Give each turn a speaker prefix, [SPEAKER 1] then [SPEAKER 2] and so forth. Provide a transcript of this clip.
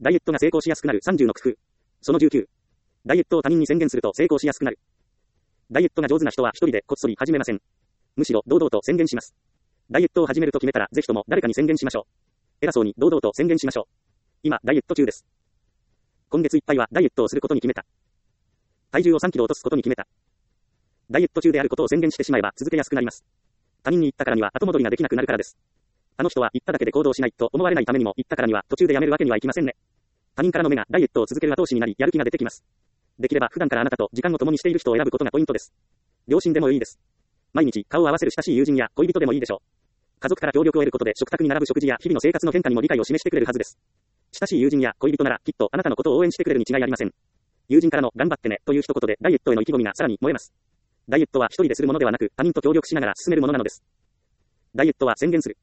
[SPEAKER 1] ダイエットが成功しやすくなる30の工夫。その19。ダイエットを他人に宣言すると成功しやすくなる。ダイエットが上手な人は一人でこっそり始めません。むしろ堂々と宣言します。ダイエットを始めると決めたらぜひとも誰かに宣言しましょう。偉そうに堂々と宣言しましょう。今、ダイエット中です。今月いっぱいはダイエットをすることに決めた。体重を3キロ落とすことに決めた。ダイエット中であることを宣言してしまえば続けやすくなります。他人に言ったからには後戻りができなくなるからです。あの人は言っただけで行動しないと思われないためにも言ったからには途中でやめるわけにはいきませんね。他人からの目がダイエットを続ける後押しになりやる気が出てきます。できれば普段からあなたと時間を共にしている人を選ぶことがポイントです。両親でもいいです。毎日顔を合わせる親しい友人や恋人でもいいでしょう。家族から協力を得ることで食卓に並ぶ食事や日々の生活の変化にも理解を示してくれるはずです。親しい友人や恋人ならきっとあなたのことを応援してくれるに違いありません。友人からの頑張ってねという一言でダイエットへの意気込みがさらに燃えます。ダイエットは一人でするものではなく他人と協力しながら進めるものなのです。ダイエットは宣言する。